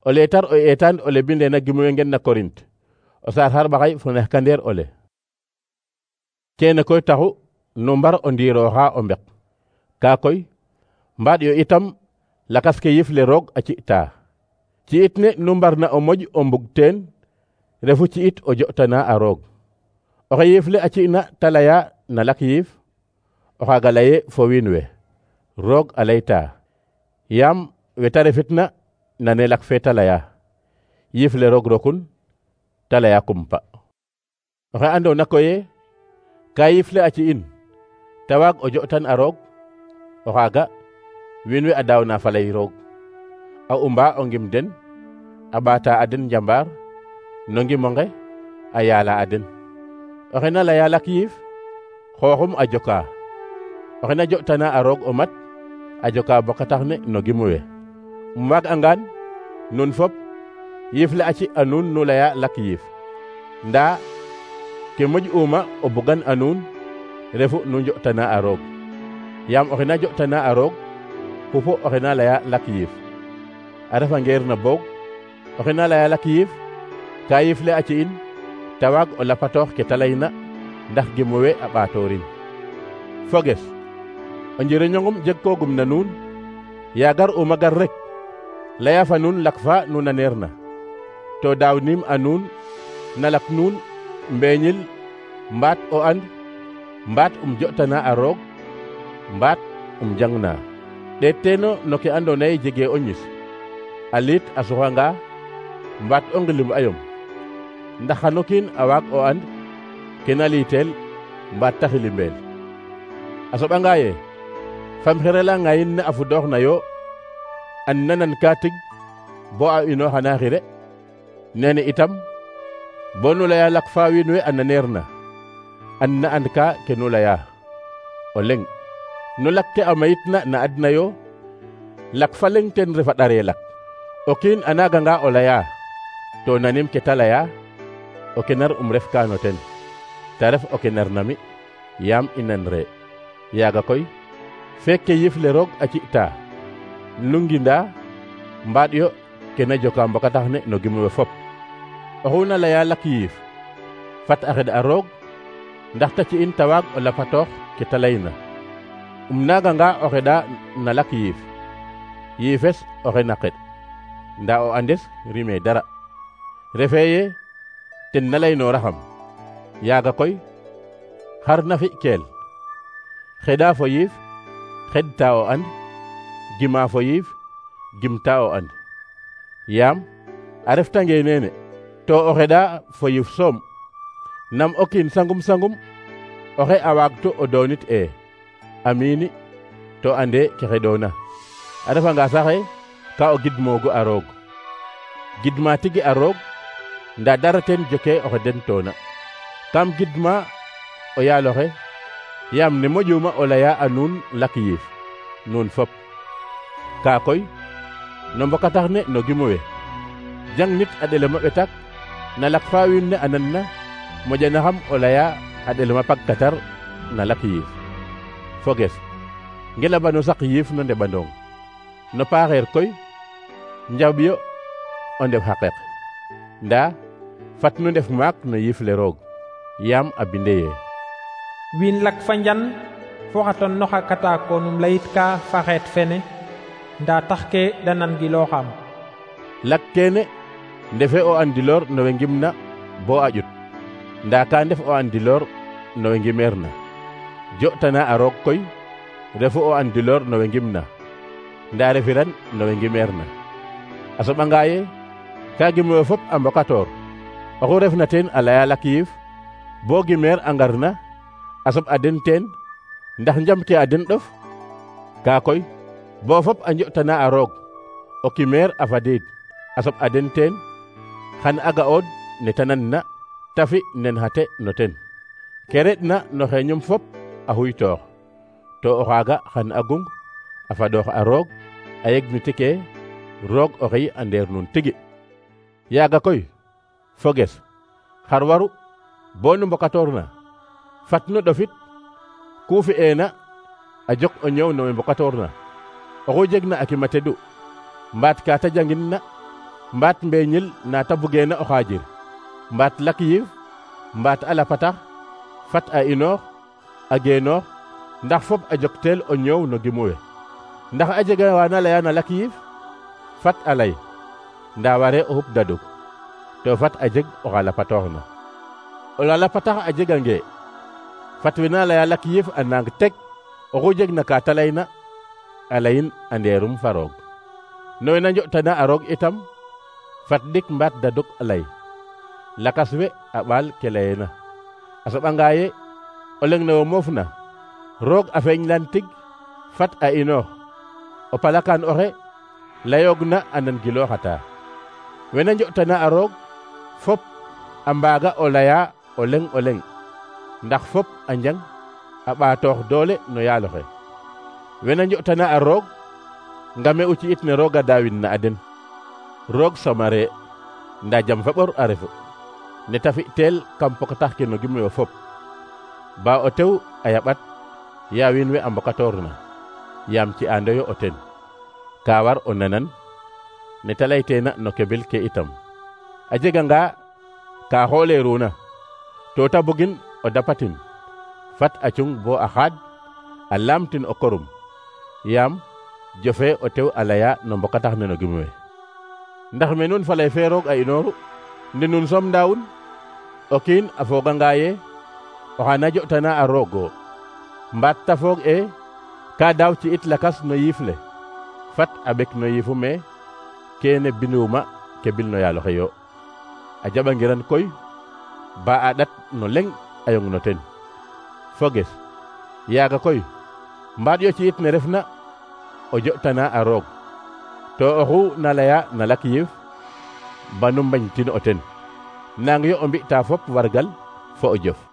o letar o etan ole binde na gimuwe ngen na Korint o sar har baxay fo nex kandeer ole kene koy taxu nu mbar o ndiirooxa o mbek ka koy mbaat yo itam lakas ke yif le roog a ci'ta ci'it ne nu mbarna o moƴ o mbug teen refu ci'it o jo'tana a roog oxe yif le a ci'na ta laya na lak yiif o xaaga laye fo wiin we roog a layta yaam weta refitna nane lak fe ta laya yif le roog rokun ta laya kumpa oxe andona koye ka yif le a ci'in ta waag o jo'tan a roog o xaaga wiin we a daawna falay roog a umba o ngim den a ɓaata a den njambaar no ngimonge a yaala a den oxe na laya lak yiif xooxum a joka oxe na jo'tana a roog o mat a joka boka tax ne no gimu we waag angaan nun fop yiif le a ci a nuun nu laya lak yiif ndaa ke moƴ uma o bugan a nuun refu nu jo'tana a roog yaam oxe na jo'tana a roog xupu oxe na laya lak yiif a refa ngeer na boog oxe na laya lak yiif ka yiif le a ci'in ta waag o lapatoox ke ta layna ndax gimu we a ɓaatoorin foges o njiriñongum jeg koogum na nuun yaagar uma gar rek laya fa nuun lak fa nu naneer na to daawnim a nuun na lak nuun mbeeñil mbaat o and mbaat jo'tana a roog mbaat jangna ɗeet teeno no ke andoona yee jegee o ñis a liit a suxanga mbaat o ngilim ayom ndax xano kiin a waag o and ke na liiteel mbaat ta xilimbeel a soɓanga yee fam xirela ngayin ne a fudooxna yo an nanan ka tig bo a inooxana xire nene itam bo nu laya lak fa wiin we a naneer na an na and ka ke nu laya o leŋ nu lak ke a mayitna na adna yo lak fa leŋ ten refa ɗare lak o kiin a naaganga o laya to nanim ke ta laya o kenar ref ka no ten ta ref o kenar nami yaam i nanre yaaga koy fekke yif le roog a ci'ta nu nginda mbaat yo ke na joka mboka tax ne no gimu we fop oxu na laya lak yiif fat a xed a roog ndax ta ci'in ta waag o lapatoox ke ta layna naaganga o xeɗa na lak yiif yiifes oxe na xeɗ ndaa o andes rime dara refee ye ten na laynooraxam yaaga koy xar na fi keel xeɗa fo yiif xeɗta o and gima fo yiif gimta o and yaam a reftange neene to o xeɗa fo yiif soom nam o kiin sangum oxe a waagto o doonit amini to ande ke xeɗoona a refanga saxe ka o gidmoogu a roog gidma tigi a roog ndaa dara ten joke oxe den toona kam gidma o yaaloxe yaam ne moƴuma o laya a nuun lak yiif nuun fop ka koy no mbokatax ne no gimu we jang nit a ɗelema ɓetak na lak fa wiin ne a nanna moƴanaxam o laya a ɗelema pagkatar na lak yiif foges ngelaba no sak yiif no ndeɓandong no paaxeer koy njawɓiyo o ndef xaqeq ndaa fat nu ndef maak no yiif le roog yaam a binde ye wiin lak fa njan fo xa ton no xa katakoonum layit ka fa xeet fene ndaa tax ke da nangilooxam lak kene ndefe o andiloor no we ngimna bo a ƴut ndaa ka ndef o andiloor no we ngimeerna jo'tana a roog koy refu o andiloor no we ngimna ndaa refiran no we ngimeerna a soɓanga ye ka gimewe fop a mbokatoor oxu refna teen a laya lak yiif bo gimeer a ngarna a soɓ a den teen ndax njamte a den ɗof ka koy bo fop a njo'tana a roog o kimeer a fadiid a soɓ a den teen xan a ga'ood ne ta nanna ta fi nen xate no ten ke reɗna no xeeñum fop a xuytoox to o xaaga xan a gung a fadoox a roog a yegniti ke roog oxey a ndeer nuun tigi yaaga koy foges xar waru bo nu mbokatoorna fat nu ɗofit ku fi'eena a jok o ñoow no we mbokatoorna oxu jegna a kima tedu mbaat ka ta jangin na mbaat mbeñil na ta bugeena o xaajir mbaat lak yiif mbaat a lapatax fat a inoox a geenoox ndax fop a jokteel o ñoow no gimuwe ndax a jega waana leya na lak yiif fat a lay nda ware o xup daduk to fat a jeg oxa lapatooxna o la lapatax a jegange fat wena leya lak yiif a nang teg oxu jeg na ka ta layna a layin a ndeerum fa roog no wena njo'tana a roog itam fat dik mbaat daduk a lay lakas we a ɓaal ke layena a soɓanga ye o leng ne wo moofna roog a feeñlan tig fat a inoox o palakan oxe layoogna a nan gilooxata wena njo'tana a roog fop a mbaaga o laya o leng ndax fop a njang a ɓaatoox doole no yaaloxe wena njo'tana a roog ngame u ci'it ne roog a daawin na a den roog somare nda jam fa ɓor a refu ne ta fi'teel kam pokatax ke no gimwe fop ba o tew a yaɓat ya wiin we a mbokatoorna yaam ci andoyo o ten ka war o nanan ne ta layteena no kebil ke itam a jeganga ka xooleeruna to ta bugin o dapatin fat a cung bo a xaad a laamtin o korum yaam jofe o tew a laya no mbokatax ne no gimwe ndax me nun falay fe roog a inooru ndi nun som ndaawun o kiin a fooganga ye oxa na jo'tana a roogo mbaat ta foog e ka daaw ci it lakas no yiif le fat a ɓek no yiifu me kene binduuma ke bil no yaaloxe yo a jaɓangiran koy ba a ɗat no leŋ a yong no ten foges yaaga koy mbaat yo ci it ne refna o jo'tana a roog to oxu na laya na lak yiif banu mbañtin o ten nang yo o mbi'ta fop wargal fo o jof